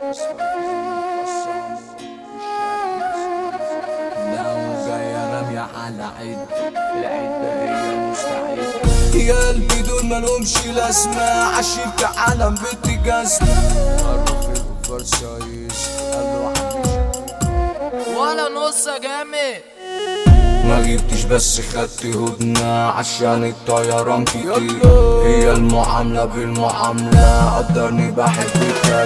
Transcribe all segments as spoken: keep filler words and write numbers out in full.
لو جاية رامية على عد العدة هي مستعدة. يا قلبي دول مالهمش لازمة، عشرة عالم بتجازمة. قرب في فرسايس قالوا ولا نص جامد. ما جبتش بس خدت هدنة عشان الطيران كتير. هي المعاملة بالمعاملة، قدرني بحبك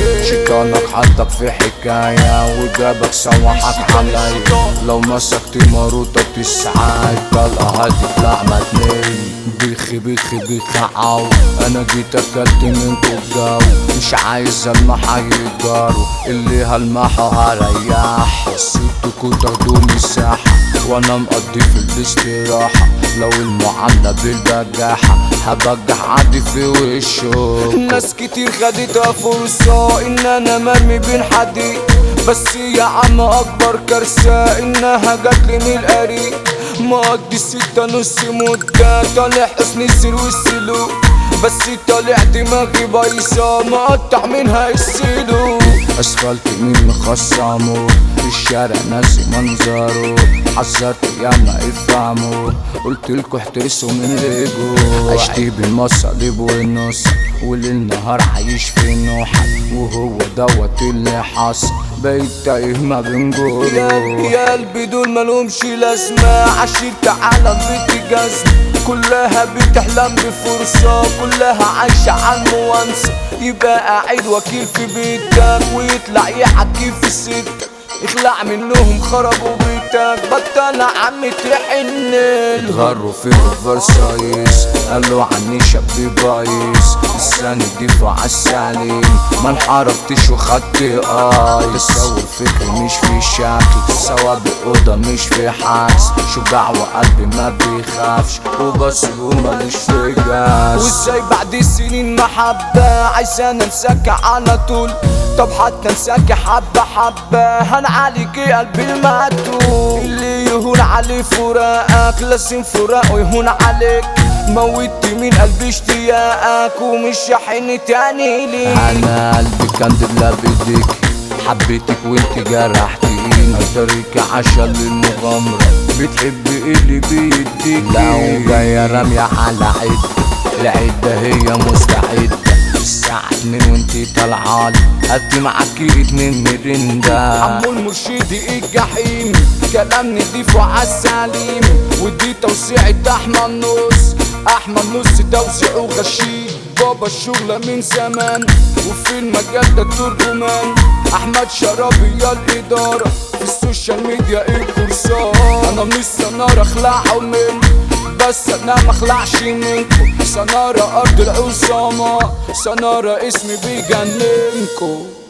شيطانك حطك في حكاية وجابك سوحك عليا. لو مسكت مروطة تسعة الطلقة هتطلع متنين. بيخي بيخي بيخي عاو، انا جيت اكلت منكو الجو. مش عايز المح يجاروا، اللي هلمحه هريح. سيبتكوا تاخدوا مساحة وانا مقضي في الاستراحة. لو المعاملة بالبجاحة هبجح عادي في وشه. ناس كتير خدتها فرصة ان انا مرمي بين حديد، بس يا عم اكبر كارثة انها جاتلي من القريب. مقضي ستة نص مدة طالع حسن السير والسلوك، بس طالع دماغي بايظة مقطع منها السلوك. اسفلت مين مخصمه في الشارع ناسي منظره. حذرت ياما افهموا، قلتلكوا احترسوا من رجوع. عشت بالمصالب والنص وليل نهار عايش في نوحة، وهو دوت اللي حصل بقيت تايه ما بين جروح. يا قلبي دول مالهمش لازمة، عشرة عالم بتجازمة. كلها بتحلم بفرصة، كلها عايشة عالموانسة. يبقى قاعد وكيل في بيتك ويطلع يحكي في ستك. اخلع منهم خربوا بيتك، بطل عم تحن. اتغروا في فرسايس قالوا عني شاب بايظ. لساني دفاع عالسليم ما انحرفتش وخدت اي. تصور فكري مش في شكل، سوابق اوضه مش في حدس. شجاع وقلبي ما بيخافش وبس وماليش في جاز. وازاي بعد سنين محبه عايزانا انساك على طول؟ طب حتى انساك حبه حبه هنعالج قلبي المقتول. اللي يهون عليه فراقك لازم فراقه يهون عليك. موت من قلبي اشتياقك ومش شاحن تاني ليك. انا قلبي كان دبلة بايديك، حبيتك وانت جرحتيني. قدرك عشان للمغامرة بتحبي اللي بيديك. لو جاية رامية على عد العدة هي مستعدة. الساعة اتنين وانتي طالعالي هاتي معاكي اتنين مرندا. عمو المرشدي الجحيم كلام نضيف وعالسليم، ودي توسيعة احمد نص. احمد نص توسيعه غشيم، بابا الشغلة من زمان وفي المجال ده ترجمان. احمد شرابي يا الادارة في السوشيال ميديا الكورسات. انا مش سنارة اخلعوا منه بس انا مخلعش منكو. سنارة ارض العصامة، سنارة اسمي بيجننكو.